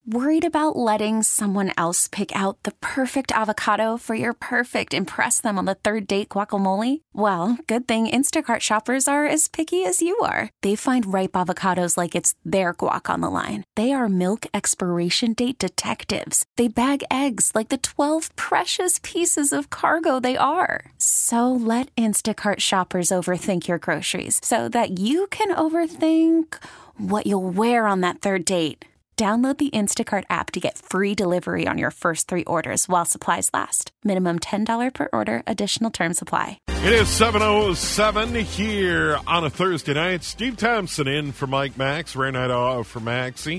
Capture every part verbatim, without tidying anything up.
Worried about letting someone else pick out the perfect avocado for your perfect impress them on the third date guacamole? Well, good thing Instacart shoppers are as picky as you are. They find ripe avocados like it's their guac on the line. They are milk expiration date detectives. They bag eggs like the twelve precious pieces of cargo they are. So let Instacart shoppers overthink your groceries so that you can overthink what you'll wear on that third date. Download the Instacart app to get free delivery on your first three orders while supplies last. Minimum ten dollars per order. Additional terms apply. It is seven oh seven here on a Thursday night. Steve Thompson in for Mike Max. Ray Night off for Maxie.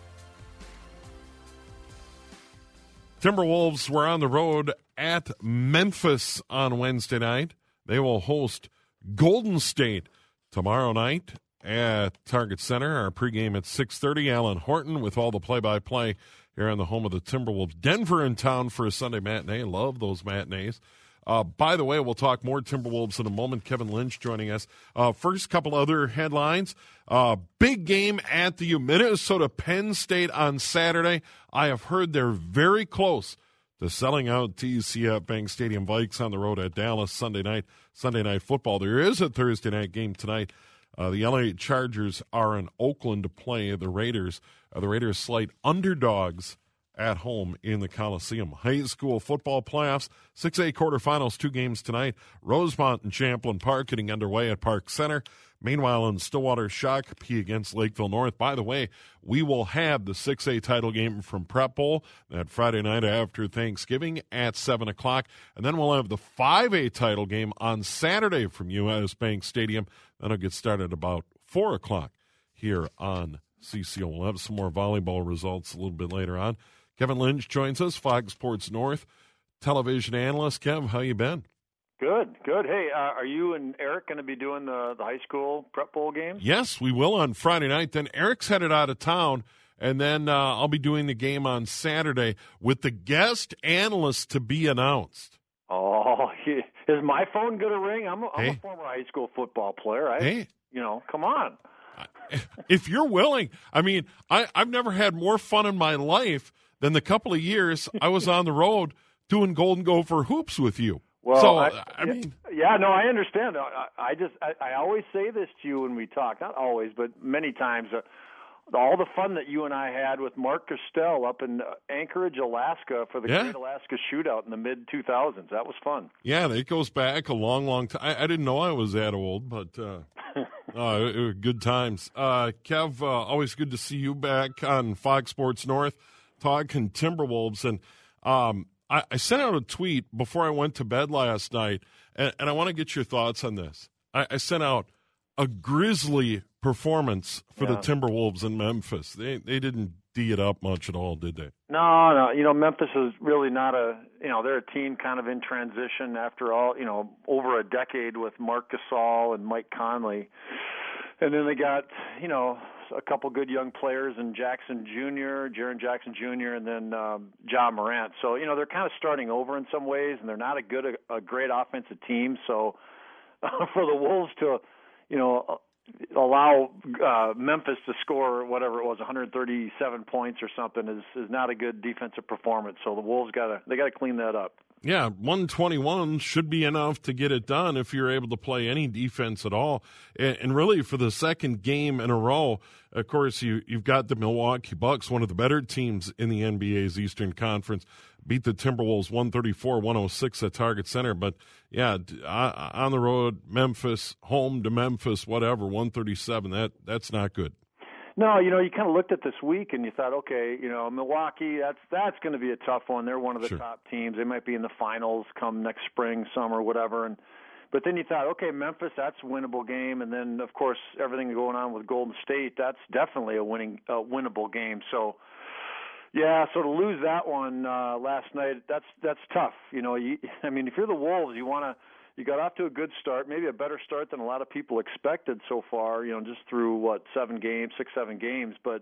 Timberwolves were on the road at Memphis on Wednesday night. They will host Golden State tomorrow night at Target Center. Our pregame at six thirty. Alan Horton with all the play-by-play here on the home of the Timberwolves. Denver in town for a Sunday matinee. Love those matinees. Uh, by the way, we'll talk more Timberwolves in a moment. Kevin Lynch joining us. Uh, first, couple other headlines. Uh, big game at the Minnesota Penn State on Saturday. I have heard they're very close to selling out T C F Bank Stadium. Vikes on the road at Dallas Sunday night. Sunday night football. There is a Thursday night game tonight. Uh, the L A Chargers are in Oakland to play the Raiders. Uh, the Raiders slight underdogs at home in the Coliseum. High school football playoffs, six A quarterfinals, two games tonight. Rosemont and Champlin Park getting underway at Park Center. Meanwhile, in Stillwater, Shakopee against Lakeville North. By the way, we will have the six A title game from Prep Bowl that Friday night after Thanksgiving at seven o'clock. And then we'll have the five A title game on Saturday from U S Bank Stadium. That'll get started about four o'clock here on C C O. We'll have some more volleyball results a little bit later on. Kevin Lynch joins us, Fox Sports North television analyst. Kev, how you been? Good, good. Hey, uh, are you and Eric going to be doing the, the high school prep bowl game? Yes, we will on Friday night. Then Eric's headed out of town, and then uh, I'll be doing the game on Saturday with the guest analyst to be announced. Oh, is my phone going to ring? I'm, a, I'm hey. a former high school football player. I, hey. You know, come on. If you're willing. I mean, I, I've never had more fun in my life than the couple of years I was on the road doing Golden Gopher hoops with you. Well, so, I, I mean, yeah, no, I understand. I, I just, I, I always say this to you when we talk. Not always, but many times. Uh, all the fun that you and I had with Mark Costell up in Anchorage, Alaska, for the yeah. Great Alaska Shootout in the mid two thousands. That was fun. Yeah, it goes back a long, long time. I, I didn't know I was that old, but uh, uh, it, it, good times. Uh, Kev, uh, always good to see you back on Fox Sports North talking Timberwolves, and um, I, I sent out a tweet before I went to bed last night, and, and I want to get your thoughts on this. I, I sent out a grisly performance for yeah. the Timberwolves in Memphis. They they didn't D it up much at all, did they? No, no. You know, Memphis is really not a, you know, they're a team kind of in transition after all, you know, over a decade with Mark Gasol and Mike Conley. And then they got, you know, a couple good young players in Jackson Junior, Jaren Jackson Junior, and then um, Ja Morant. So, you know, they're kind of starting over in some ways, and they're not a good, a, a great offensive team. So uh, for the Wolves to, you know, allow uh, Memphis to score whatever it was, one hundred thirty-seven points or something, is is not a good defensive performance. So the Wolves got to they got to clean that up. Yeah, one twenty-one should be enough to get it done if you're able to play any defense at all. And, and really, for the second game in a row, of course, you, you've got the Milwaukee Bucks, one of the better teams in the N B A's Eastern Conference, beat the Timberwolves one thirty-four one oh six at Target Center. But, yeah, on the road, Memphis, home to Memphis, whatever, one thirty-seven, that that's not good. No, you know, you kind of looked at this week and you thought, okay, you know, Milwaukee, that's that's going to be a tough one. They're one of the sure. top teams. They might be in the finals come next spring, summer, whatever. And but then you thought, okay, Memphis, that's a winnable game. And then, of course, everything going on with Golden State, that's definitely a winning, uh, winnable game. So, yeah, so to lose that one uh, last night, that's that's tough. You know, you, I mean, if you're the Wolves, you want to. You got off to a good start, maybe a better start than a lot of people expected so far, you know, just through, what, seven games, six, seven games. But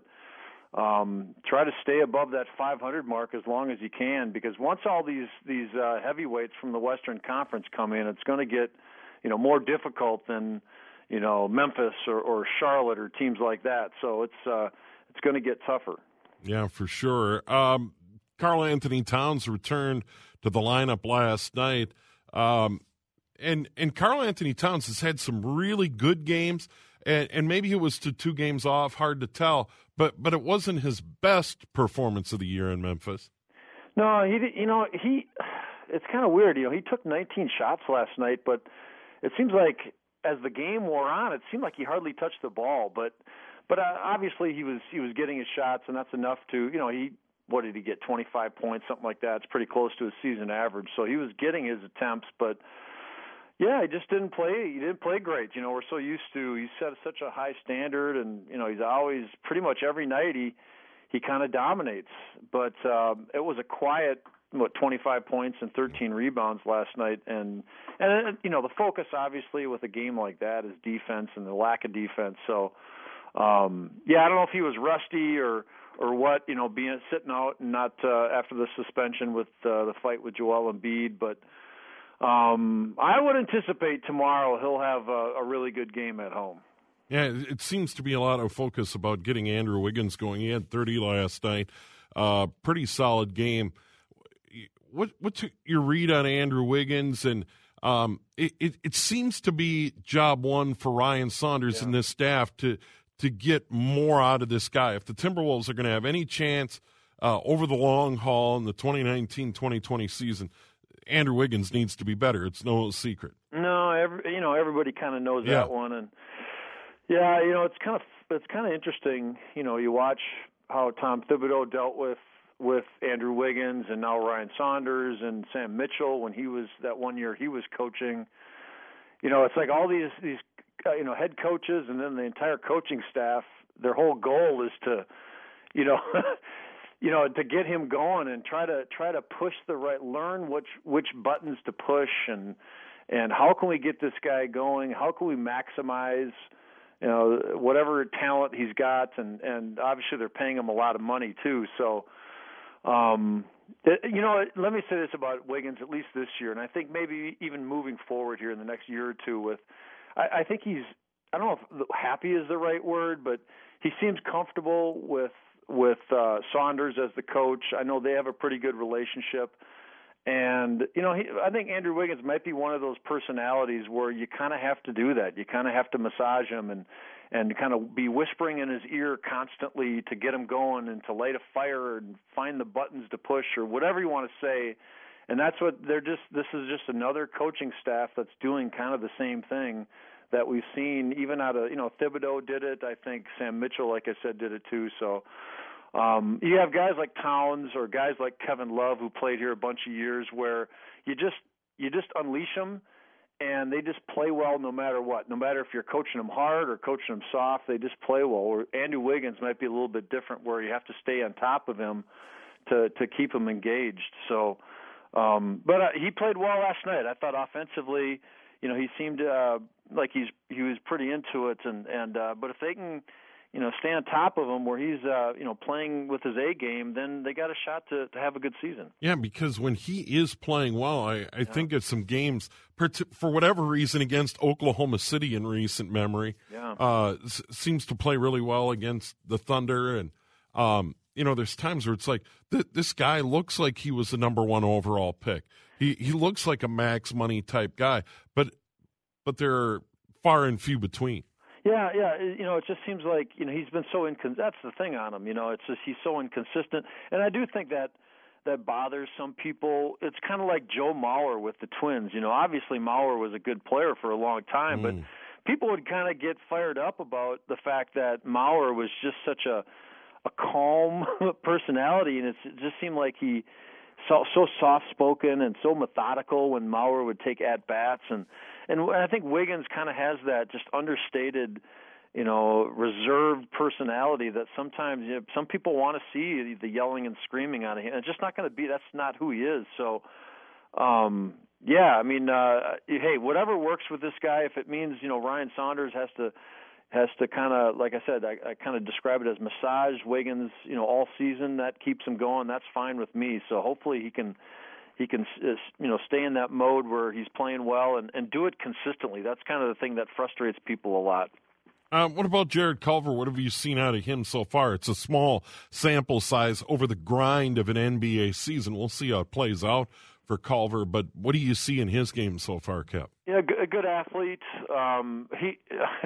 um, try to stay above that five hundred mark as long as you can, because once all these, these uh, heavyweights from the Western Conference come in, it's going to get, you know, more difficult than, you know, Memphis or, or Charlotte or teams like that. So it's uh, it's going to get tougher. Yeah, for sure. Um, Karl Anthony Towns returned to the lineup last night. Um, and and Karl Anthony Towns has had some really good games, and, and maybe it was to two games off, hard to tell, but but it wasn't his best performance of the year in Memphis. No, he you know, he it's kind of weird. You know, he took nineteen shots last night, but it seems like as the game wore on, it seemed like he hardly touched the ball, but but uh, obviously he was he was getting his shots, and that's enough to, you know, he what did he get, twenty-five points, something like that. It's pretty close to his season average. So he was getting his attempts, but yeah, he just didn't play. He didn't play great. You know, we're so used to, he set such a high standard, and, you know, he's always, pretty much every night he, he kind of dominates. But um, it was a quiet, what, twenty-five points and thirteen rebounds last night. And, and you know, the focus, obviously, with a game like that is defense and the lack of defense. So, um, yeah, I don't know if he was rusty or or what, you know, being sitting out and not uh, after the suspension with uh, the fight with Joel Embiid, but um, I would anticipate tomorrow he'll have a, a really good game at home. Yeah, it seems to be a lot of focus about getting Andrew Wiggins going. He had thirty last night, uh, pretty solid game. What what's your read on Andrew Wiggins? And um, it, it it seems to be job one for Ryan Saunders yeah. and this staff to. to get more out of this guy. If the Timberwolves are going to have any chance uh, over the long haul in the twenty nineteen twenty twenty season, Andrew Wiggins needs to be better. It's no secret. No, every, you know, everybody kind of knows yeah. that one. And, yeah, you know, it's kind of it's kind of interesting. You know, you watch how Tom Thibodeau dealt with, with Andrew Wiggins and now Ryan Saunders and Sam Mitchell when he was, that one year he was coaching. You know, it's like all these these Uh, you know, head coaches and then the entire coaching staff, their whole goal is to, you know, you know, to get him going and try to try to push the right, learn which which buttons to push and and how can we get this guy going? How can we maximize, you know, whatever talent he's got? And and obviously they're paying him a lot of money too. So, um, it, you know, let me say this about Wiggins, at least this year, and I think maybe even moving forward here in the next year or two with. I think he's, I don't know if happy is the right word, but he seems comfortable with with uh, Saunders as the coach. I know they have a pretty good relationship. And, you know, he, I think Andrew Wiggins might be one of those personalities where you kind of have to do that. You kind of have to massage him and, and kind of be whispering in his ear constantly to get him going and to light a fire and find the buttons to push or whatever you want to say. And that's what they're just, this is just another coaching staff that's doing kind of the same thing that we've seen even out of, you know, Thibodeau did it. I think Sam Mitchell, like I said, did it too. So um, you have guys like Towns or guys like Kevin Love who played here a bunch of years where you just, you just unleash them and they just play well no matter what. No matter if you're coaching them hard or coaching them soft, they just play well. Or Andrew Wiggins might be a little bit different where you have to stay on top of him to, to keep him engaged. So, Um, but uh, he played well last night. I thought offensively, you know, he seemed uh, like he's he was pretty into it. And and uh, but if they can, you know, stay on top of him where he's uh, you know playing with his A game, then they got a shot to, to have a good season. Yeah, because when he is playing well, I, I yeah. think of some games for whatever reason against Oklahoma City in recent memory. Yeah, uh, seems to play really well against the Thunder and. Um, You know, there's times where it's like th- this guy looks like he was the number one overall pick. He he looks like a max money type guy, but but they're far and few between. Yeah, yeah. You know, it just seems like you know he's been so inconsistent. That's the thing on him. You know, it's just he's so inconsistent, and I do think that that bothers some people. It's kind of like Joe Mauer with the Twins. You know, obviously Mauer was a good player for a long time, mm. but people would kind of get fired up about the fact that Mauer was just such a a calm personality, and it's, it just seemed like he so, so soft-spoken and so methodical when Mauer would take at-bats. And, and I think Wiggins kind of has that just understated, you know, reserved personality that sometimes you know, some people want to see the yelling and screaming out of him. It's just not going to be – that's not who he is. So, um, yeah, I mean, uh, hey, whatever works with this guy, if it means, you know, Ryan Saunders has to – has to kind of, like I said, I, I kind of describe it as massage Wiggins, you know, all season. That keeps him going. That's fine with me. So hopefully he can, he can, you know, stay in that mode where he's playing well and, and do it consistently. That's kind of the thing that frustrates people a lot. Uh, what about Jared Culver? What have you seen out of him so far? It's a small sample size over the grind of an N B A season. We'll see how it plays out for Culver, but what do you see in his game so far, Kep? Yeah, a good athlete. Um, he,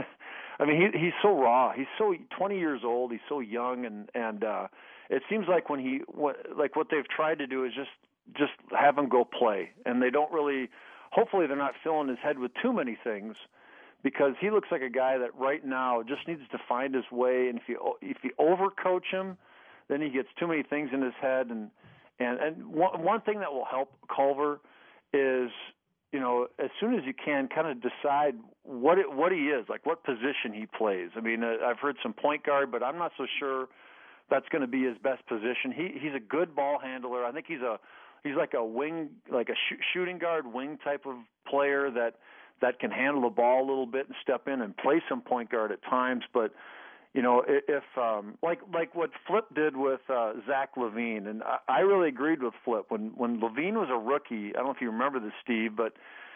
I mean, he, he's so raw. He's so twenty years old. He's so young, and and uh, it seems like when he, what, like what they've tried to do is just just have him go play, and they don't really. Hopefully, they're not filling his head with too many things, because he looks like a guy that right now just needs to find his way. And if you if you overcoach him, then he gets too many things in his head. And and and one, one thing that will help Culver is, you know, as soon as you can, kind of decide what it, what he is, like what position he plays. I mean, uh, I've heard some point guard, but I'm not so sure that's going to be his best position. He he's a good ball handler. I think he's a he's like a wing, like a sh- shooting guard wing type of player that that can handle the ball a little bit and step in and play some point guard at times. But you know, if um, like like what Flip did with uh, Zach LaVine, and I, I really agreed with Flip when when LaVine was a rookie. I don't know if you remember this, Steve, but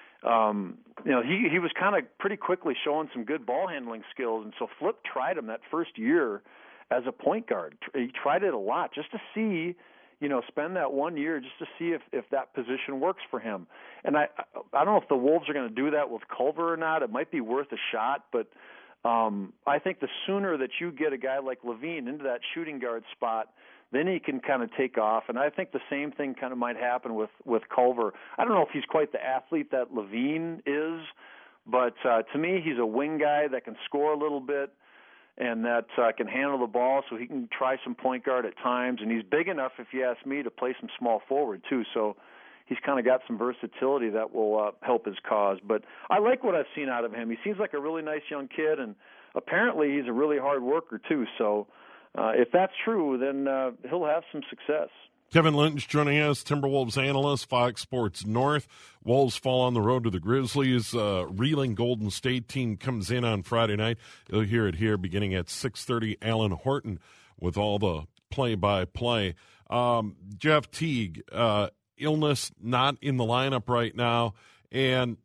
um, you know he he was kind of pretty quickly showing some good ball handling skills, and so Flip tried him that first year as a point guard. He tried it a lot just to see, you know, spend that one year just to see if, if that position works for him. And I I don't know if the Wolves are going to do that with Culver or not. It might be worth a shot, but um, I think the sooner that you get a guy like LaVine into that shooting guard spot, then he can kind of take off. And I think the same thing kind of might happen with, with Culver. I don't know if he's quite the athlete that LaVine is, but uh, to me he's a wing guy that can score a little bit, and that uh, can handle the ball, so he can try some point guard at times. And he's big enough, if you ask me, to play some small forward too. So he's kind of got some versatility that will uh, help his cause. But I like what I've seen out of him. He seems like a really nice young kid, and apparently he's a really hard worker too. So uh, if that's true, then uh, he'll have some success. Kevin Lynch joining us, Timberwolves analyst, Fox Sports North. Wolves fall on the road to the Grizzlies. Uh, reeling Golden State team comes in on Friday night. You'll hear it here beginning at six thirty. Alan Horton with all the play-by-play. Um, Jeff Teague, uh, illness, not in the lineup right now. And,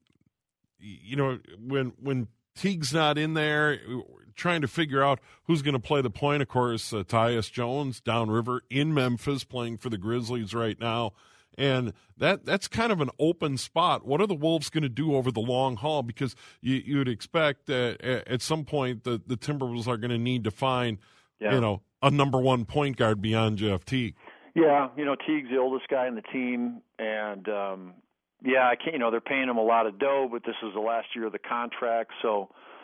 you know, when when Teague's not in there, trying to figure out who's going to play the point. Of course, uh, Tyus Jones downriver in Memphis playing for the Grizzlies right now. And that that's kind of an open spot. What are the Wolves going to do over the long haul? Because you, you'd expect that at some point the, the Timberwolves are going to need to find, yeah. you know, a number one point guard beyond Jeff Teague. Yeah, you know, Teague's the oldest guy in the team. And, um, yeah, I can't, you know, they're paying him a lot of dough, but this is the last year of the contract. So,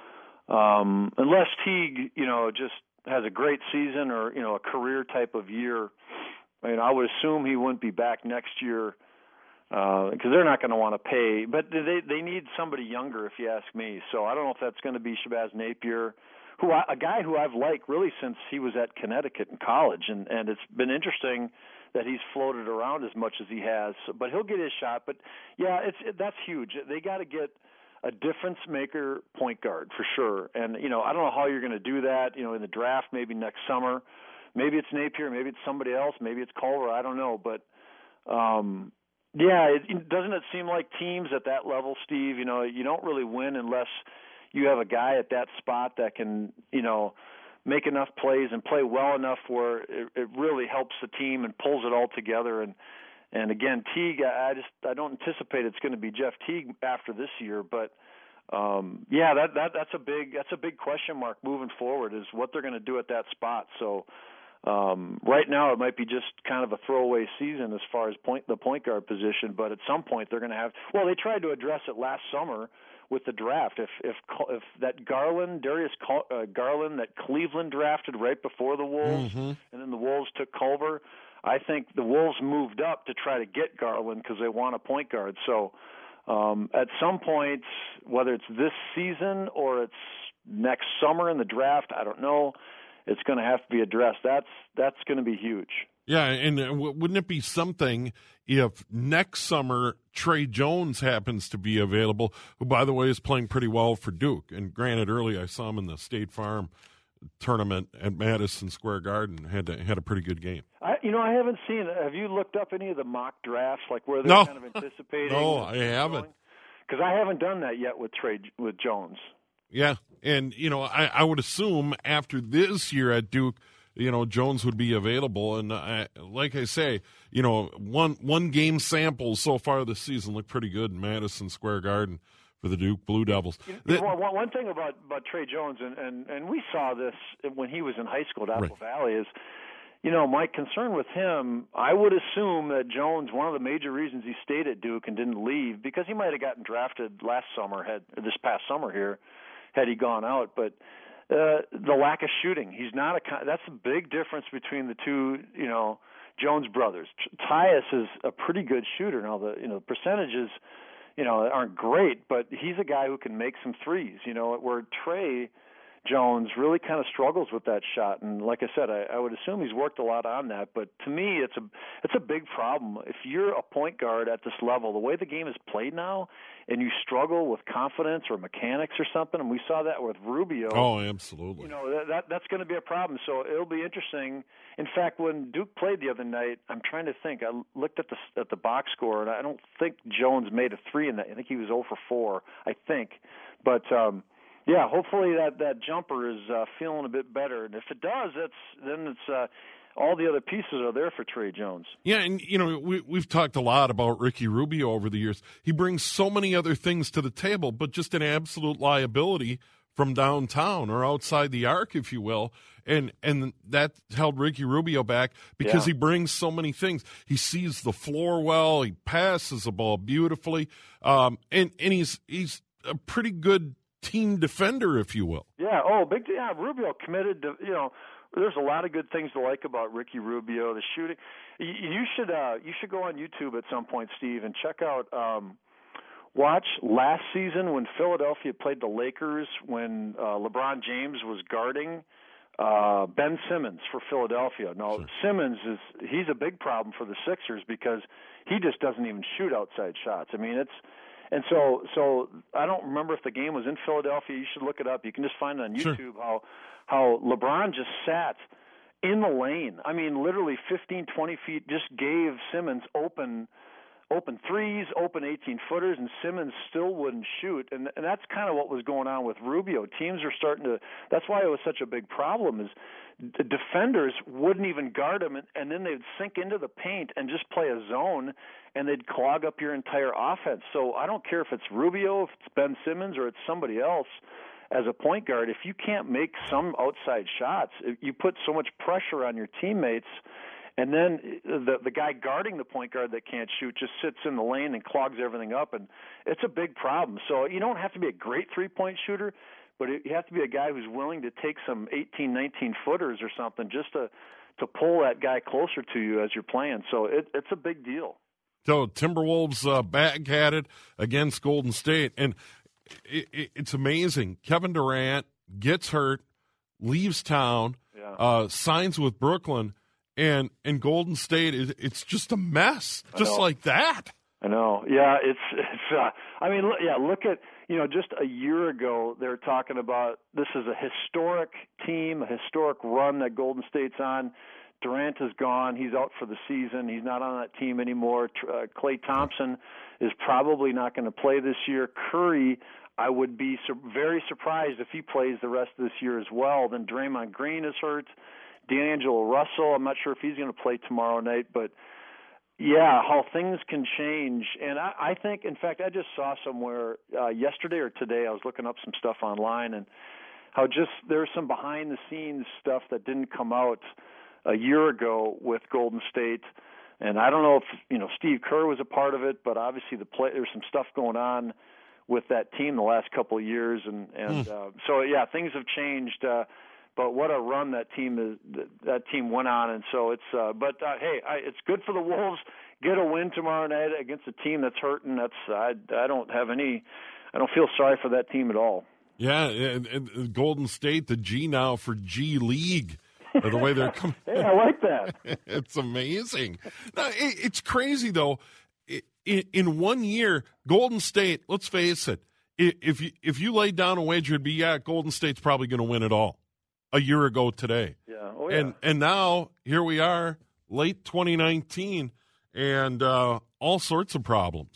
Um, unless Teague, you know, just has a great season or, you know, a career type of year, I mean, I would assume he wouldn't be back next year because uh, they're not going to want to pay. But they they need somebody younger, if you ask me. So I don't know if that's going to be Shabazz Napier, who I, a guy who I've liked really since he was at Connecticut in college, and and it's been interesting that he's floated around as much as he has. But he'll get his shot. But yeah, it's it, that's huge. They got to get a difference maker point guard for sure. And, you know, I don't know how you're going to do that, you know, in the draft, maybe next summer. Maybe it's Napier, maybe it's somebody else, maybe it's Culver, I don't know. But, um, yeah, it, doesn't it seem like teams at that level, Steve, you know, you don't really win unless you have a guy at that spot that can, you know, make enough plays and play well enough where it, it really helps the team and pulls it all together. And, And again, Teague, I just I don't anticipate it's going to be Jeff Teague after this year, but um, yeah, that, that that's a big that's a big question mark moving forward is what they're going to do at that spot. So um, right now it might be just kind of a throwaway season as far as point the point guard position, but at some point they're going to have. Well, they tried to address it last summer with the draft. If if if that Garland Darius uh, Garland that Cleveland drafted right before the Wolves, mm-hmm. and then the Wolves took Culver. I think the Wolves moved up to try to get Garland because they want a point guard. So um, at some point, whether it's this season or it's next summer in the draft, I don't know, it's going to have to be addressed. That's that's going to be huge. Yeah, and wouldn't it be something if next summer Trey Jones happens to be available, who, by the way, is playing pretty well for Duke. And granted, early I saw him in the State Farm tournament at Madison Square Garden. Had to, had a pretty good game. I, you know, I haven't seen. Have you looked up any of the mock drafts, like where they're no. kind of anticipating? No, I haven't. Because I haven't done that yet with Trey with Jones. Yeah, and, you know, I, I would assume after this year at Duke, you know, Jones would be available. And I, like I say, you know, one one game sample so far this season looked pretty good in Madison Square Garden for the Duke Blue Devils. You know, one, one thing about, about Trey Jones, and, and, and we saw this when he was in high school at Apple right. Valley, is, you know, my concern with him, I would assume that Jones, one of the major reasons he stayed at Duke and didn't leave, because he might have gotten drafted last summer, had this past summer here, had he gone out, but uh, the lack of shooting. He's not a. That's a big difference between the two, you know, Jones brothers. Tyus is a pretty good shooter. Now the you know the percentages, you know, aren't great, but he's a guy who can make some threes. You know, where Trey Jones really kind of struggles with that shot, and like I said, I, I would assume he's worked a lot on that. But to me, it's a it's a big problem. If you're a point guard at this level, the way the game is played now, and you struggle with confidence or mechanics or something, and we saw that with Rubio. Oh, absolutely. You know that, that that's going to be a problem. So it'll be interesting. In fact, when Duke played the other night, I'm trying to think. I looked at the at the box score, and I don't think Jones made a three in that. I think he was zero for four. I think, but. um Yeah, hopefully that, that jumper is uh, feeling a bit better, and if it does, that's then it's uh, all the other pieces are there for Trey Jones. Yeah, and you know we we've talked a lot about Ricky Rubio over the years. He brings so many other things to the table, but just an absolute liability from downtown or outside the arc, if you will, and and that held Ricky Rubio back because yeah. he brings so many things. He sees the floor well, he passes the ball beautifully, um, and and he's he's a pretty good team defender, if you will. Yeah, oh, big, yeah, Rubio committed to, you know, there's a lot of good things to like about Ricky Rubio, the shooting. You, you should uh, you should go on YouTube at some point, Steve, and check out, um, watch last season when Philadelphia played the Lakers, when uh, LeBron James was guarding uh, Ben Simmons for Philadelphia. Now, sure. Simmons, is he's a big problem for the Sixers because he just doesn't even shoot outside shots. I mean, it's, And so, so I don't remember if the game was in Philadelphia. You should look it up. You can just find it on YouTube sure. how how LeBron just sat in the lane. I mean, literally fifteen, twenty feet, just gave Simmons open open threes, open eighteen-footers, and Simmons still wouldn't shoot. And, and that's kind of what was going on with Rubio. Teams are starting to – that's why it was such a big problem is the defenders wouldn't even guard him, and, and then they'd sink into the paint and just play a zone, and they'd clog up your entire offense. So I don't care if it's Rubio, if it's Ben Simmons, or it's somebody else as a point guard. If you can't make some outside shots, you put so much pressure on your teammates – and then the the guy guarding the point guard that can't shoot just sits in the lane and clogs everything up, and it's a big problem. So you don't have to be a great three-point shooter, but you have to be a guy who's willing to take some eighteen, nineteen-footers or something just to, to pull that guy closer to you as you're playing. So it, it's a big deal. So Timberwolves uh, back at it against Golden State, and it, it, it's amazing. Kevin Durant gets hurt, leaves town, yeah. uh, signs with Brooklyn, And and Golden State is it's just a mess, just like that. I know. Yeah, it's it's. Uh, I mean, yeah. Look at you know, just a year ago they were talking about this is a historic team, a historic run that Golden State's on. Durant is gone; he's out for the season. He's not on that team anymore. Uh, Klay Thompson is probably not going to play this year. Curry, I would be su- very surprised if he plays the rest of this year as well. Then Draymond Green is hurt. D'Angelo Russell, I'm not sure if he's going to play tomorrow night, but yeah, how things can change. And I, I think, in fact, I just saw somewhere uh, yesterday or today, I was looking up some stuff online, and how just there's some behind-the-scenes stuff that didn't come out a year ago with Golden State. And I don't know if, you know, Steve Kerr was a part of it, but obviously the play, there's some stuff going on with that team the last couple of years. And, and mm. uh, so, yeah, things have changed. Uh, But what a run that team is, that team went on, and so it's. Uh, but uh, hey, I, it's good for the Wolves. Get a win tomorrow night against a team that's hurting. That's I. I don't have any. I don't feel sorry for that team at all. Yeah, and, and Golden State, the G now for G League, the way they're coming. Hey, I like that. It's amazing. Now, it, it's crazy though. In, in one year, Golden State. Let's face it. If you if you laid down a wager, it'd be yeah, Golden State's probably going to win it all. A year ago today. Yeah. Oh, yeah. And and now here we are, late twenty nineteen, and uh, all sorts of problems.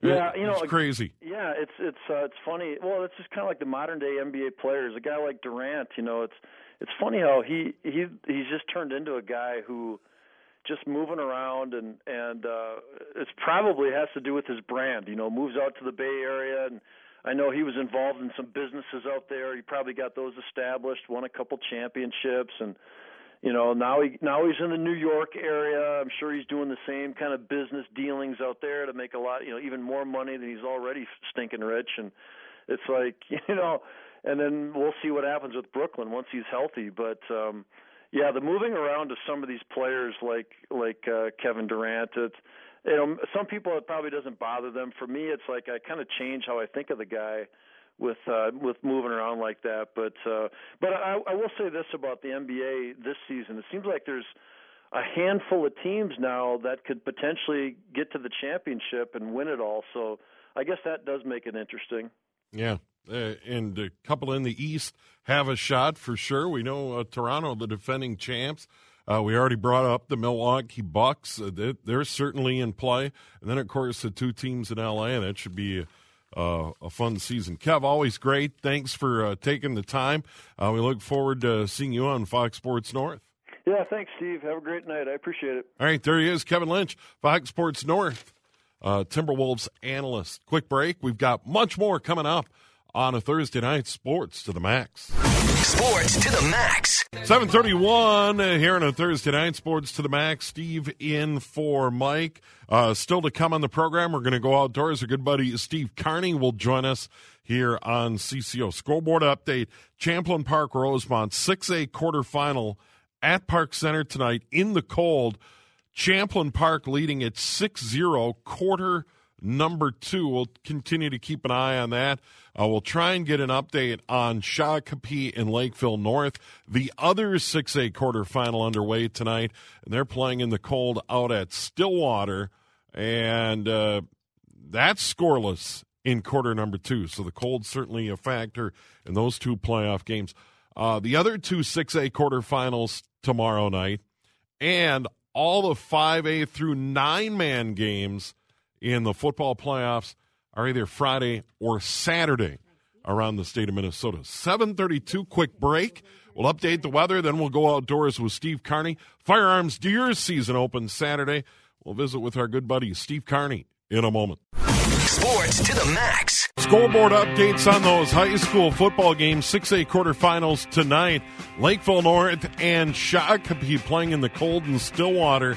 Yeah, you know, it's crazy. Yeah, it's it's uh, it's funny. Well, it's just kind of like the modern day N B A players. A guy like Durant, you know, it's it's funny how he he he's just turned into a guy who just moving around, and and uh, it's probably has to do with his brand. You know, moves out to the Bay Area, and I know he was involved in some businesses out there. He probably got those established, won a couple championships, and you know now he now he's in the New York area. I'm sure he's doing the same kind of business dealings out there to make a lot, you know, even more money than he's already stinking rich. And it's like, you know, and then we'll see what happens with Brooklyn once he's healthy, but. um Yeah, the moving around of some of these players like like uh, Kevin Durant, it's, you know, some people it probably doesn't bother them. For me, it's like I kind of change how I think of the guy with uh, with moving around like that. But uh, but I, I will say this about the N B A this season: it seems like there's a handful of teams now that could potentially get to the championship and win it all. So I guess that does make it interesting. Yeah. Uh, and a couple in the East have a shot for sure. We know uh, Toronto, the defending champs. Uh, we already brought up the Milwaukee Bucks. Uh, they're, they're certainly in play. And then, of course, the two teams in L A. That should be uh, a fun season. Kev, always great. Thanks for uh, taking the time. Uh, we look forward to seeing you on Fox Sports North. Yeah, thanks, Steve. Have a great night. I appreciate it. All right, there he is, Kevin Lynch, Fox Sports North, uh, Timberwolves analyst. Quick break. We've got much more coming up on a Thursday night. Sports to the max. Sports to the max. seven thirty-one uh, here on a Thursday night. Sports to the max. Steve in for Mike. Uh, still to come on the program, we're going to go outdoors. Our good buddy Steve Carney will join us here on C C O. Scoreboard update. Champlain Park Rosemont six A quarterfinal at Park Center tonight in the cold. Champlain Park leading at six zero, quarter number two. We'll continue to keep an eye on that. Uh, we'll try and get an update on Shakopee and Lakeville North. The other six A quarterfinal underway tonight, and they're playing in the cold out at Stillwater, and uh, that's scoreless in quarter number two. So the cold's certainly a factor in those two playoff games. Uh, the other two six A quarterfinals tomorrow night, and all the five A through nine-man games in the football playoffs are either Friday or Saturday around the state of Minnesota. seven thirty-two, quick break. We'll update the weather, then we'll go outdoors with Steve Carney. Firearms deer season opens Saturday. We'll visit with our good buddy Steve Carney in a moment. Sports to the max. Scoreboard updates on those high school football games, six A quarterfinals tonight. Lakeville North and Shakopee playing in the cold in Stillwater.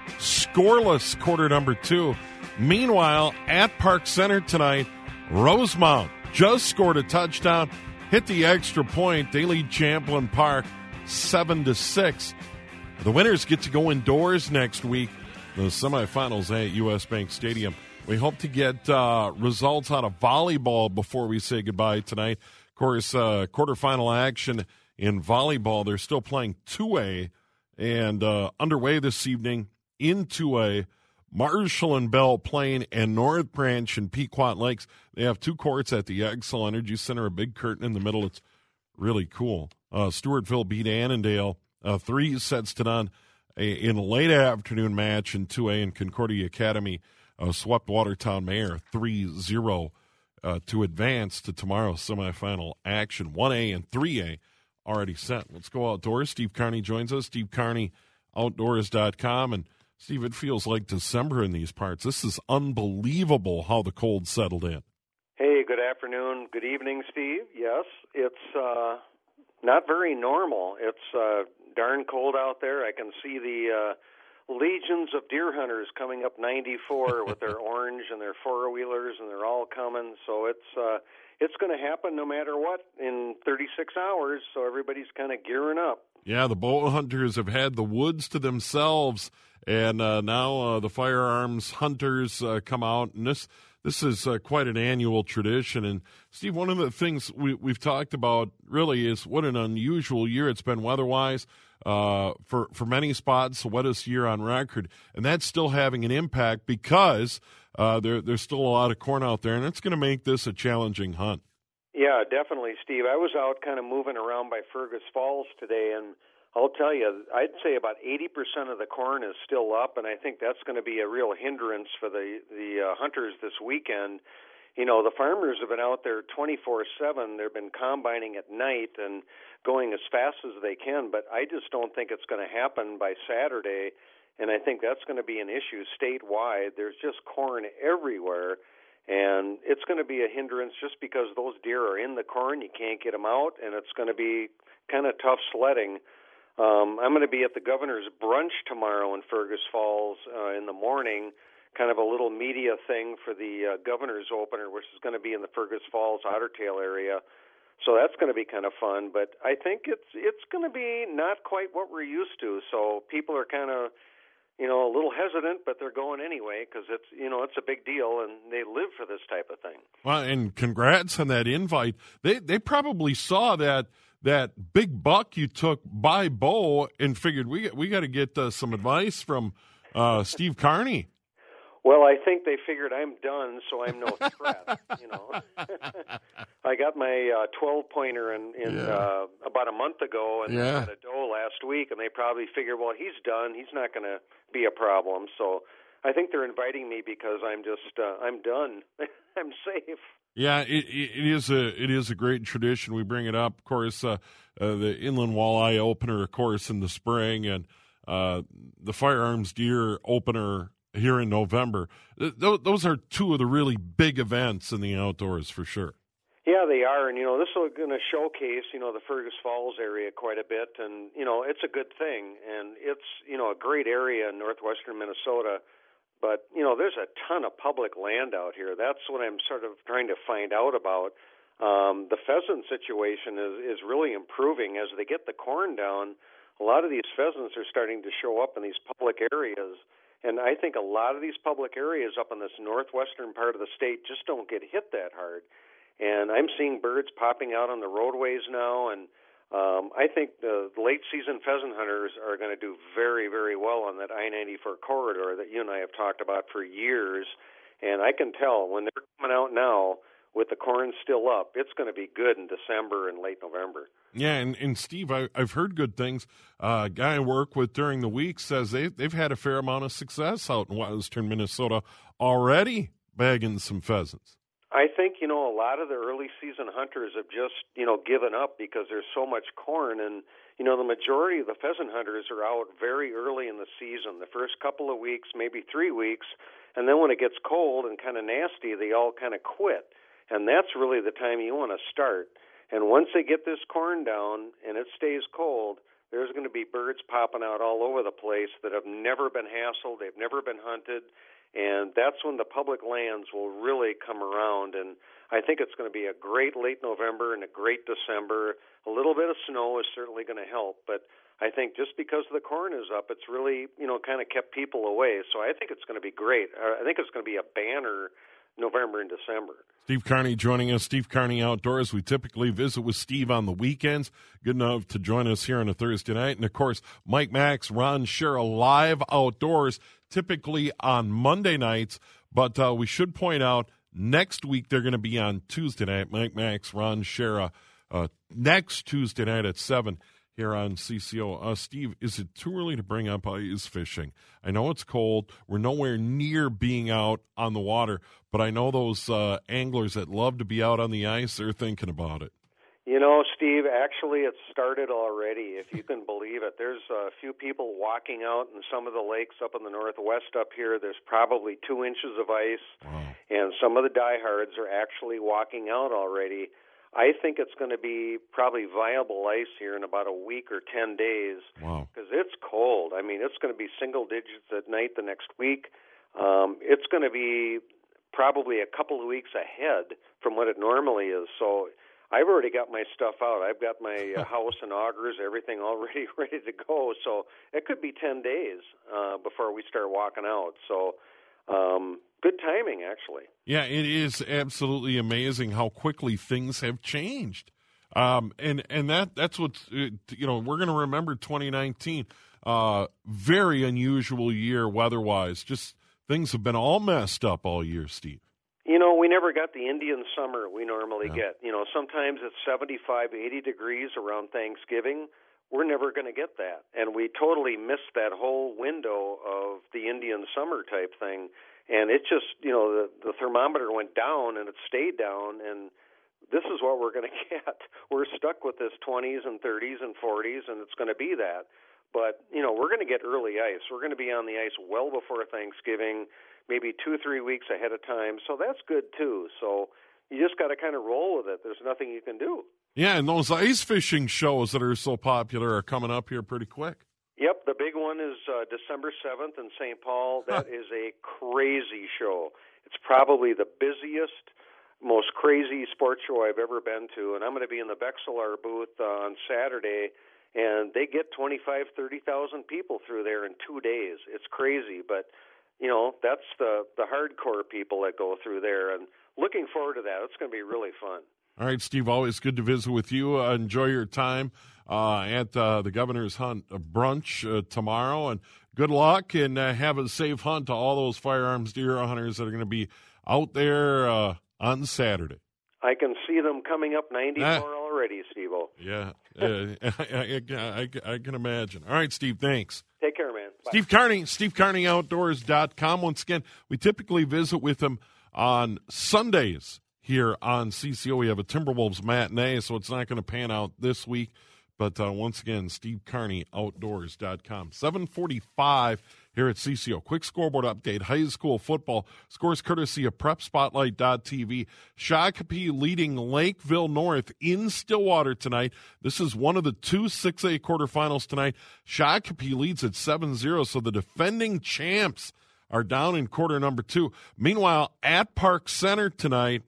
Scoreless quarter number two. Meanwhile, at Park Center tonight, Rosemount just scored a touchdown, hit the extra point. They lead Champlain Park seven to six. The winners get to go indoors next week. The semifinals at U S Bank Stadium. We hope to get uh, results out of volleyball before we say goodbye tonight. Of course, uh, quarterfinal action in volleyball. They're still playing two A and uh, underway this evening in two A. Marshall and Bell Plain and North Branch and Pequot Lakes. They have two courts at the Xcel Energy Center, a big curtain in the middle. It's really cool. Uh, Stewartville beat Annandale uh, three sets to none a, in a late afternoon match in two A, and Concordia Academy uh, swept Watertown Mayor three zero uh, to advance to tomorrow's semifinal action. one A and three A already set. Let's go outdoors. Steve Carney joins us, steve carney outdoors dot com. And Steve, it feels like December in these parts. This is unbelievable how the cold settled in. Hey, good afternoon, good evening, Steve. Yes, it's uh, not very normal. It's uh, darn cold out there. I can see the uh, legions of deer hunters coming up ninety-four with their orange and their four-wheelers, and they're all coming. So it's uh, it's going to happen no matter what in thirty-six hours, so everybody's kind of gearing up. Yeah, the bow hunters have had the woods to themselves. And uh, now uh, the firearms hunters uh, come out, and this this is uh, quite an annual tradition. And, Steve, one of the things we, we've talked about really is what an unusual year it's been weather-wise uh, for, for many spots, the wettest year on record. And that's still having an impact because uh, there, there's still a lot of corn out there, and it's going to make this a challenging hunt. Yeah, definitely, Steve. I was out kind of moving around by Fergus Falls today, and I'll tell you, I'd say about eighty percent of the corn is still up, and I think that's going to be a real hindrance for the, the uh, hunters this weekend. You know, the farmers have been out there twenty-four seven. They've been combining at night and going as fast as they can, but I just don't think it's going to happen by Saturday, and I think that's going to be an issue statewide. There's just corn everywhere, and it's going to be a hindrance just because those deer are in the corn. You can't get them out, and it's going to be kind of tough sledding. Um, I'm going to be at the governor's brunch tomorrow in Fergus Falls uh, in the morning, kind of a little media thing for the uh, governor's opener, which is going to be in the Fergus Falls Otter Tail area. So that's going to be kind of fun. But I think it's it's going to be not quite what we're used to. So people are kind of, you know, a little hesitant, but they're going anyway because it's, you know, it's a big deal and they live for this type of thing. Well, and congrats on that invite. They they probably saw that. that big buck you took by Bo and figured we we got to get uh, some advice from uh, Steve Carney. Well, I think they figured I'm done, so I'm no threat. You know, I got my uh, twelve pointer in, in yeah. uh, about a month ago, and yeah. I had a doe last week, and they probably figured, well, he's done. He's not going to be a problem. So I think they're inviting me because I'm just uh, I'm done. I'm safe. Yeah, it, it is a it is a great tradition. We bring it up, of course, uh, uh, the Inland Walleye opener, of course, in the spring, and uh, the Firearms Deer opener here in November. Th- those are two of the really big events in the outdoors, for sure. Yeah, they are, and you know, this is going to showcase, you know, the Fergus Falls area quite a bit, and you know, it's a good thing, and it's, you know, a great area in northwestern Minnesota. But, you know, there's a ton of public land out here. That's what I'm sort of trying to find out about. Um, the pheasant situation is, is really improving. As they get the corn down, a lot of these pheasants are starting to show up in these public areas. And I think a lot of these public areas up in this northwestern part of the state just don't get hit that hard. And I'm seeing birds popping out on the roadways now, and Um, I think the late-season pheasant hunters are going to do very, very well on that I ninety-four corridor that you and I have talked about for years. And I can tell when they're coming out now with the corn still up, it's going to be good in December and late November. Yeah, and, and Steve, I, I've heard good things. Uh, a guy I work with during the week says they, they've had a fair amount of success out in western Minnesota already bagging some pheasants. I think, you know, a lot of the early season hunters have just, you know, given up because there's so much corn. And, you know, the majority of the pheasant hunters are out very early in the season, the first couple of weeks, maybe three weeks. And then when it gets cold and kind of nasty, they all kind of quit. And that's really the time you want to start. And once they get this corn down and it stays cold, there's going to be birds popping out all over the place that have never been hassled, they've never been hunted. And that's when the public lands will really come around. And I think it's going to be a great late November and a great December. A little bit of snow is certainly going to help. But I think just because the corn is up, it's really, you know, kind of kept people away. So I think it's going to be great. I think it's going to be a banner November and December. Steve Carney joining us. Steve Carney Outdoors. We typically visit with Steve on the weekends. Good enough to join us here on a Thursday night. And, of course, Mike Max, Ron Schara, live outdoors, typically on Monday nights. But uh, we should point out next week they're going to be on Tuesday night. Mike Max, Ron Schara, uh, next Tuesday night at seven here on C C O. Uh, Steve, is it too early to bring up ice fishing? I know it's cold. We're nowhere near being out on the water, but I know those uh, anglers that love to be out on the ice, they're thinking about it. You know, Steve, actually it started already, if you can believe it. There's a few people walking out in some of the lakes up in the northwest up here. There's probably two inches of ice, wow. And some of the diehards are actually walking out already. I think it's going to be probably viable ice here in about a week or ten days. Wow. Because it's cold. I mean, it's going to be single digits at night the next week. Um, it's going to be probably a couple of weeks ahead from what it normally is. So I've already got my stuff out. I've got my uh, house and augers, everything already ready to go. So it could be ten days uh, before we start walking out. So um, good timing, actually. Yeah, it is absolutely amazing how quickly things have changed. Um, and and that that's what, you know, we're going to remember twenty nineteen. Uh, very unusual year weather-wise. Just things have been all messed up all year, Steve. You know, we never got the Indian summer we normally yeah. get. You know, sometimes it's seventy-five, eighty degrees around Thanksgiving. we're never going to get that. And we totally missed that whole window of the Indian summer type thing. And it just, you know, the, the thermometer went down and it stayed down, and this is what we're going to get. We're stuck with this twenties and thirties and forties, and it's going to be that. But, you know, we're going to get early ice. We're going to be on the ice well before Thanksgiving, maybe two, three weeks ahead of time. So that's good, too. So you just got to kind of roll with it. There's nothing you can do. Yeah, and those ice fishing shows that are so popular are coming up here pretty quick. Yep, the big one is uh, December seventh in Saint Paul. That is a crazy show. It's probably the busiest, most crazy sports show I've ever been to, and I'm going to be in the Vexilar booth uh, on Saturday, and they get twenty-five, thirty thousand people through there in two days. It's crazy, but, you know, that's the, the hardcore people that go through there, and looking forward to that. It's going to be really fun. All right, Steve, always good to visit with you. Uh, enjoy your time uh, at uh, the Governor's Hunt brunch uh, tomorrow, and good luck, and uh, have a safe hunt to all those firearms deer hunters that are going to be out there uh, on Saturday. I can see them coming up ninety-four ah. already, Steve-O. Yeah, uh, I, I, I, I can imagine. All right, Steve, thanks. Take care, man. Bye. Steve Carney, steve carney outdoors dot com. Once again, we typically visit with him on Sundays here on C C O. We have a Timberwolves matinee, so it's not going to pan out this week. But uh, once again, steve carney outdoors dot com. seven forty-five here at C C O. Quick scoreboard update. High school football scores courtesy of prep spotlight dot t v. Shakopee leading Lakeville North in Stillwater tonight. This is one of the two six A quarterfinals tonight. Shakopee leads at seven zero, so the defending champs are down in quarter number two. Meanwhile, at Park Center tonight,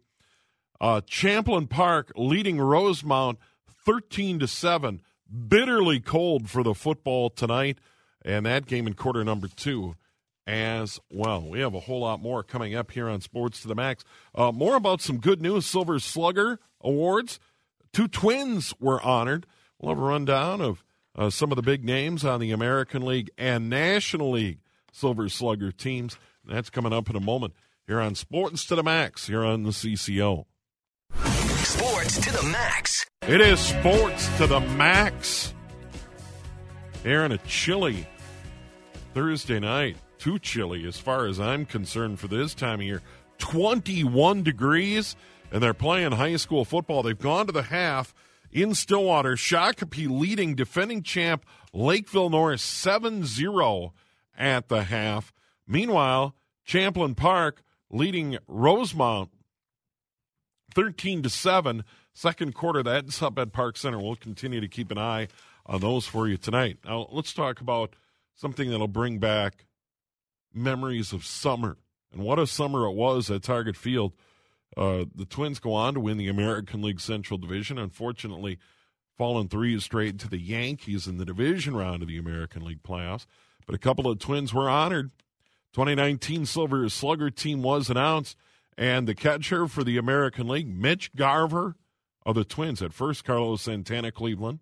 uh, Champlin Park leading Rosemount thirteen to seven. Bitterly cold for the football tonight, and that game in quarter number two as well. We have a whole lot more coming up here on Sports to the Max. Uh, more about some good news. Silver Slugger Awards. Two Twins were honored. We'll have a rundown of uh, some of the big names on the American League and National League Silver Slugger teams. That's coming up in a moment here on Sports to the Max here on the C C O. Sports to the Max. It is Sports to the Max. Here on a chilly Thursday night. Too chilly as far as I'm concerned for this time of year. twenty-one degrees, and they're playing high school football. They've gone to the half in Stillwater. Shakopee leading defending champ Lakeville North seven zero at the half. Meanwhile, Champlin Park leading Rosemount thirteen to seven. Second quarter, that's up at Park Center. We'll continue to keep an eye on those for you tonight. Now, let's talk about something that'll bring back memories of summer. And what a summer it was at Target Field. Uh, the Twins go on to win the American League Central Division. Unfortunately, fallen three straight to the Yankees in the division round of the American League playoffs. But a couple of Twins were honored. twenty nineteen Silver Slugger team was announced. And the catcher for the American League, Mitch Garver of the Twins. At first, Carlos Santana, Cleveland.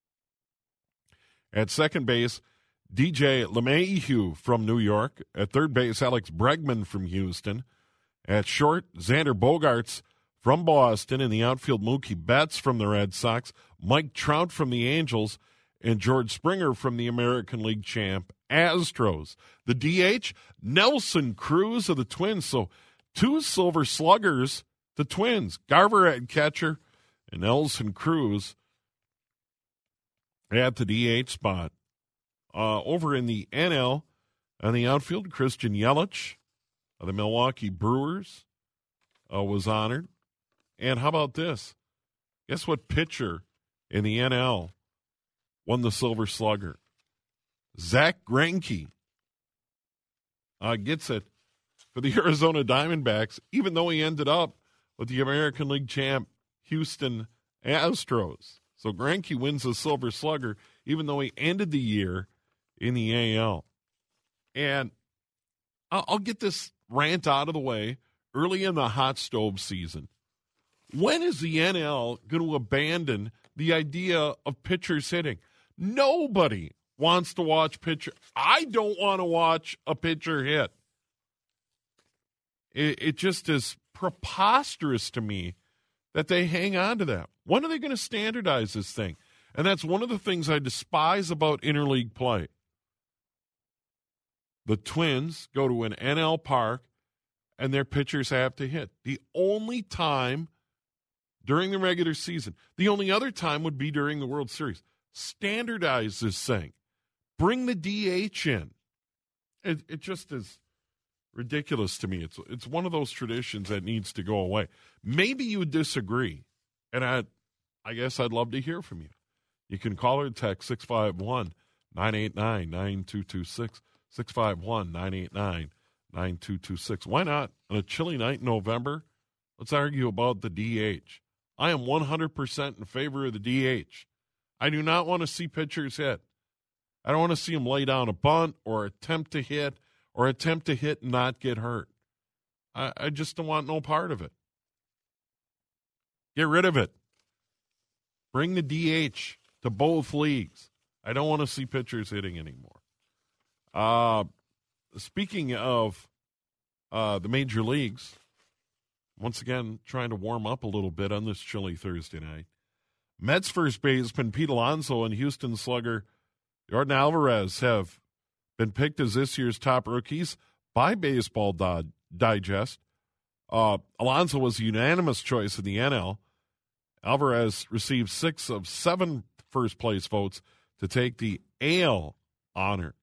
At second base, D J LeMahieu from New York. At third base, Alex Bregman from Houston. At short, Xander Bogaerts from Boston. In the outfield, Mookie Betts from the Red Sox. Mike Trout from the Angels. And George Springer from the American League champ Astros. The D H, Nelson Cruz of the Twins. So two Silver Sluggers, the Twins. Garver at catcher and Nelson Cruz at the D H spot. Uh, over in the N L, on the outfield, Christian Yelich of the Milwaukee Brewers uh, was honored. And how about this? Guess what pitcher in the N L won the Silver Slugger? Zach Greinke uh, gets it for the Arizona Diamondbacks, even though he ended up with the American League champ Houston Astros. So Greinke wins the Silver Slugger, even though he ended the year in the A L. And I'll, I'll get this rant out of the way early in the hot stove season. When is the N L going to abandon the idea of pitchers hitting? Nobody wants to watch pitcher. I don't want to watch a pitcher hit. It, it just is preposterous to me that they hang on to that. When are they going to standardize this thing? And that's one of the things I despise about interleague play. The Twins go to an N L park, and their pitchers have to hit. The only time during the regular season, the only other time would be during the World Series. Standardize this thing. Bring the D H in. It, it just is ridiculous to me. It's it's one of those traditions that needs to go away. Maybe you disagree, and I, I guess I'd love to hear from you. You can call or text six five one, nine eight nine, nine two two six, six five one, nine eight nine, nine two two six. Why not? On a chilly night in November, let's argue about the D H. I am one hundred percent in favor of the D H. I do not want to see pitchers hit. I don't want to see them lay down a bunt or attempt to hit or attempt to hit and not get hurt. I, I just don't want no part of it. Get rid of it. Bring the D H to both leagues. I don't want to see pitchers hitting anymore. Uh, speaking of uh, the major leagues, once again, trying to warm up a little bit on this chilly Thursday night. Mets first baseman Pete Alonso and Houston slugger Yordan Alvarez have been picked as this year's top rookies by Baseball Digest. Uh, Alonso was a unanimous choice in the N L. Alvarez received six of seven first-place votes to take the A L honor.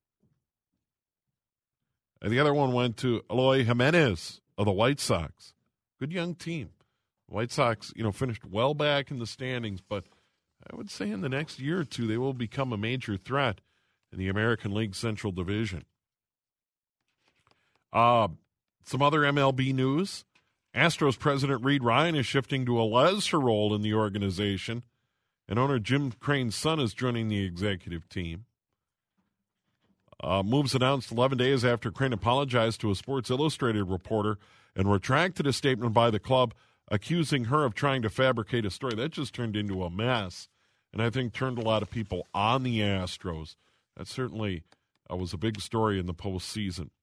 And the other one went to Eloy Jimenez of the White Sox. Good young team. White Sox, you know, finished well back in the standings, but I would say in the next year or two they will become a major threat in the American League Central Division. Uh, some other M L B news. Astros president Reed Ryan is shifting to a lesser role in the organization, and owner Jim Crane's son is joining the executive team. Uh, moves announced eleven days after Crane apologized to a Sports Illustrated reporter and retracted a statement by the club accusing her of trying to fabricate a story. That just turned into a mess, and I think turned a lot of people on the Astros. That certainly uh, was a big story in the postseason.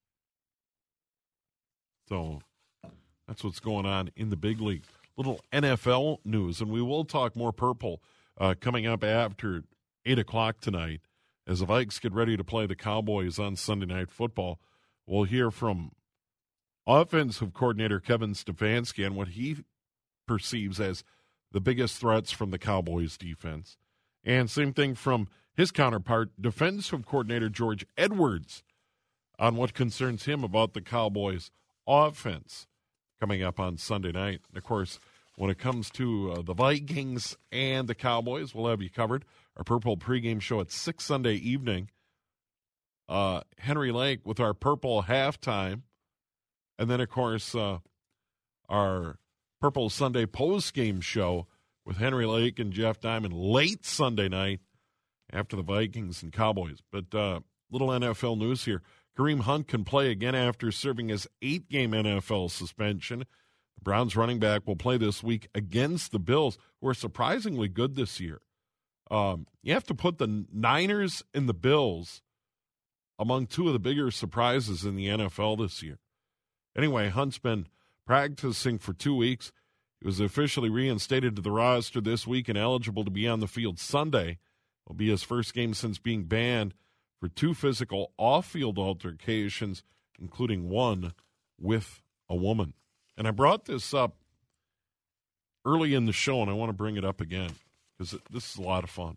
So that's what's going on in the big league. Little N F L news, and we will talk more purple uh, coming up after eight o'clock tonight as the Vikes get ready to play the Cowboys on Sunday Night Football. We'll hear from offensive coordinator Kevin Stefanski on what he perceives as the biggest threats from the Cowboys defense. And same thing from his counterpart, defensive coordinator George Edwards, on what concerns him about the Cowboys offense coming up on Sunday night. And, of course, when it comes to uh, the Vikings and the Cowboys, we'll have you covered. Our Purple pregame show at six Sunday evening. Uh, Henry Lake with our Purple halftime. And then, of course, uh, our Purple Sunday postgame show with Henry Lake and Jeff Diamond late Sunday night after the Vikings and Cowboys. But uh, little N F L news here. Kareem Hunt can play again after serving his eight-game N F L suspension. The Browns running back will play this week against the Bills, who are surprisingly good this year. Um, you have to put the Niners and the Bills among two of the bigger surprises in the N F L this year. Anyway, Hunt's been practicing for two weeks. He was officially reinstated to the roster this week and eligible to be on the field Sunday. It will be his first game since being banned for two physical off-field altercations, including one with a woman. And I brought this up early in the show, and I want to bring it up again because this is a lot of fun.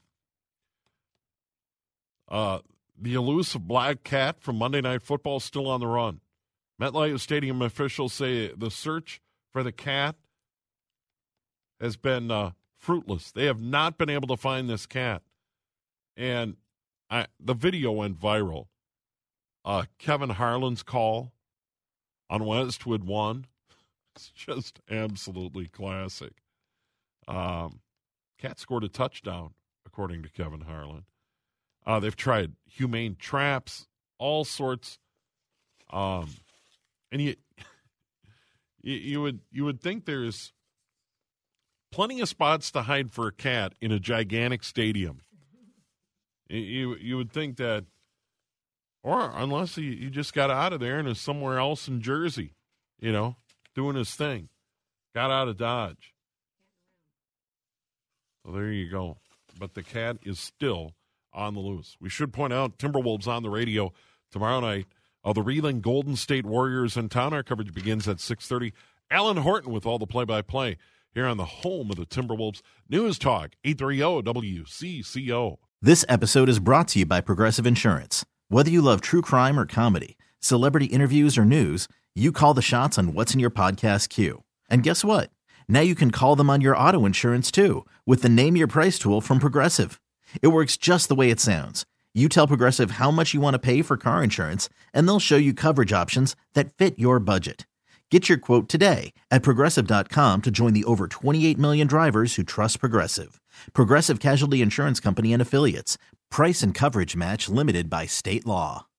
Uh, the elusive black cat from Monday Night Football is still on the run. MetLife Stadium officials say the search for the cat has been uh, fruitless. They have not been able to find this cat. And I, the video went viral. Uh, Kevin Harlan's call on Westwood One. It's just absolutely classic. Um, cat scored a touchdown, according to Kevin Harlan. Uh, they've tried humane traps, all sorts. Um, and you, you, you would you would think there's plenty of spots to hide for a cat in a gigantic stadium. You you would think that, or unless he, he just got out of there and is somewhere else in Jersey, you know, doing his thing. Got out of Dodge. So there you go. but the cat is still on the loose. We should point out Timberwolves on the radio tomorrow night. Uh, the Reeling Golden State Warriors in town. Our coverage begins at six thirty. Alan Horton with all the play-by-play here on the home of the Timberwolves. News Talk, eight thirty W C C O. This episode is brought to you by Progressive Insurance. Whether you love true crime or comedy, celebrity interviews or news, you call the shots on what's in your podcast queue. And guess what? Now you can call them on your auto insurance too with the Name Your Price tool from Progressive. It works just the way it sounds. You tell Progressive how much you want to pay for car insurance, and they'll show you coverage options that fit your budget. Get your quote today at Progressive dot com to join the over twenty-eight million drivers who trust Progressive. Progressive Casualty Insurance Company and Affiliates. Price and coverage match limited by state law.